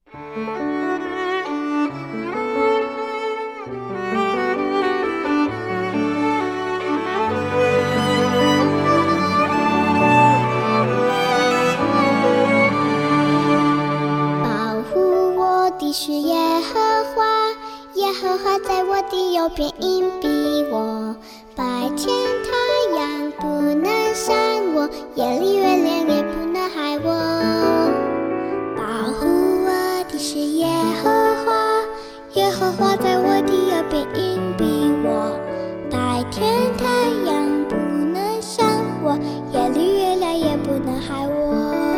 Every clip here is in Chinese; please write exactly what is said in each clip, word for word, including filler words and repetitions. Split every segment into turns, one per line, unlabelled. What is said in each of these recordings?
保护我的是耶和华，耶和华在我的右边荫庇我。白天太阳不能伤我，夜里月亮也不能害我。保护我的是耶和华，耶和华在我的右边荫庇我。白天太阳不能伤我，夜里月亮也不能害我。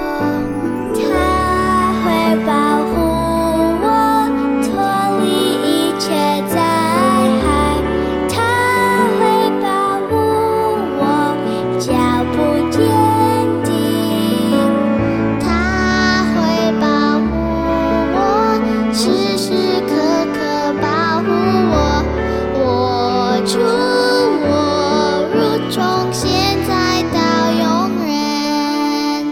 他会保护我脱离一切灾害，他会保护我脚步坚定，他会保护我时时刻刻保护我，我出我入，从现在到永远。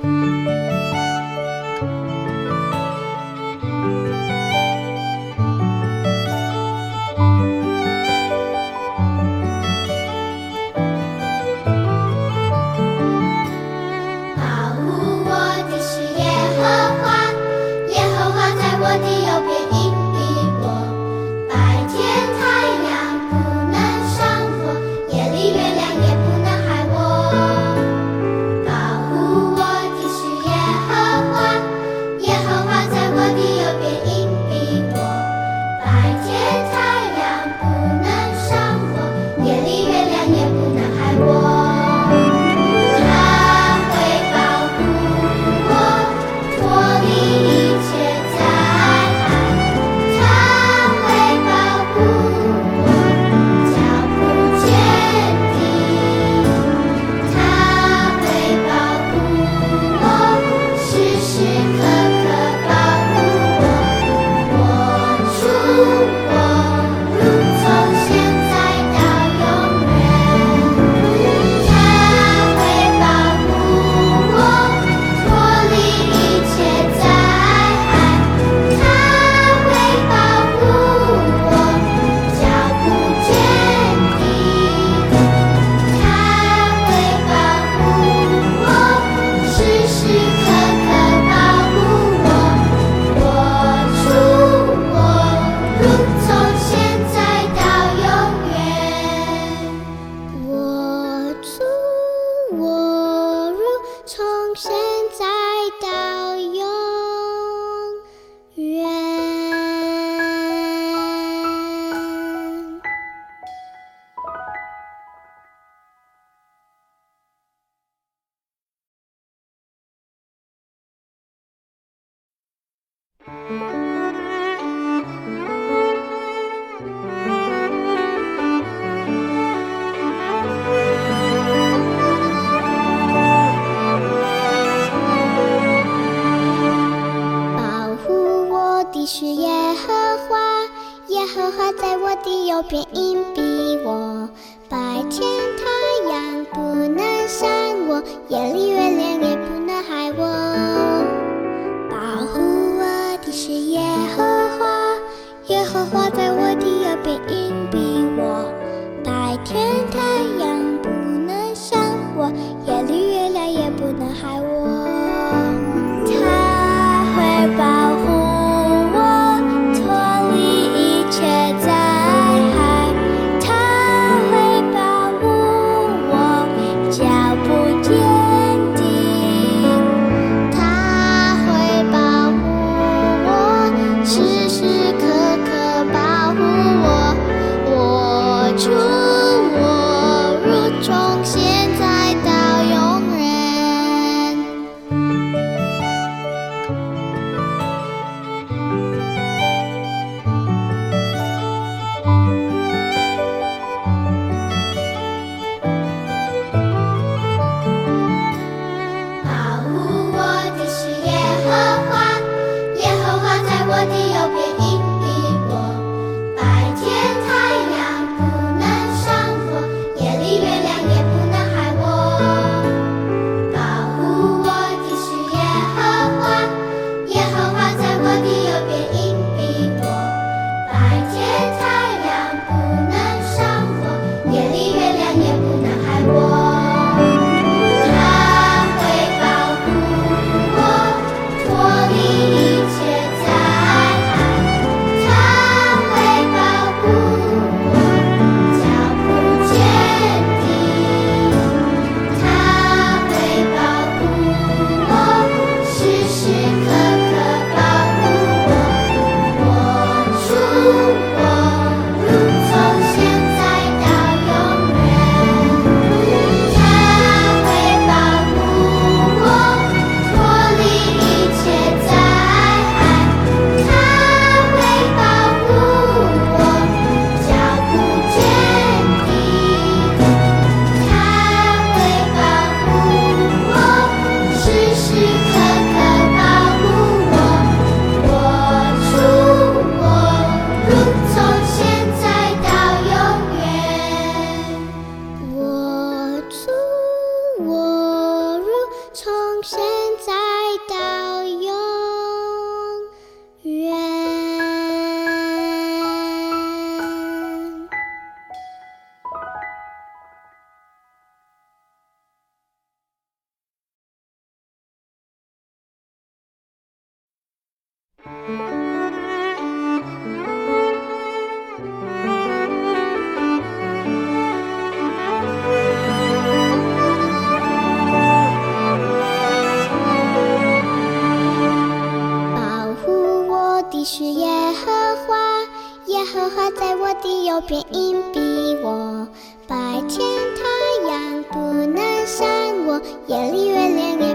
保护我的是耶和华，耶和华在我的右边荫庇我。白天太阳不能伤我，夜里月亮也不能害我。保护我的是耶和华，耶和华在我的右边荫庇我。白天太阳不能伤我，夜里月亮也不能害我。他会保护我脱离一切灾害，他会保护我脚步坚定，他会保护我时时刻刻保护我，我出我入，从现在到永远。他会保护我脱离一切灾害，他会保护我脚步坚定，他会保护我时时刻刻保护我，我出我入，从现在到永远。我出我入，从现在到永远。保护我的是耶和华，耶和华在我的右边荫庇我。白天太阳不能伤我，夜里月亮也不能害我。保护我的是耶和华，耶和华在我的右边荫庇我。白天太阳不能伤我，夜里月亮也不能害我。他会保护我脱离一切灾害，他会保护我脚步坚定， 保护我的是耶和华，耶和华在我的右边荫庇我。白天太阳不能伤我，夜里月亮也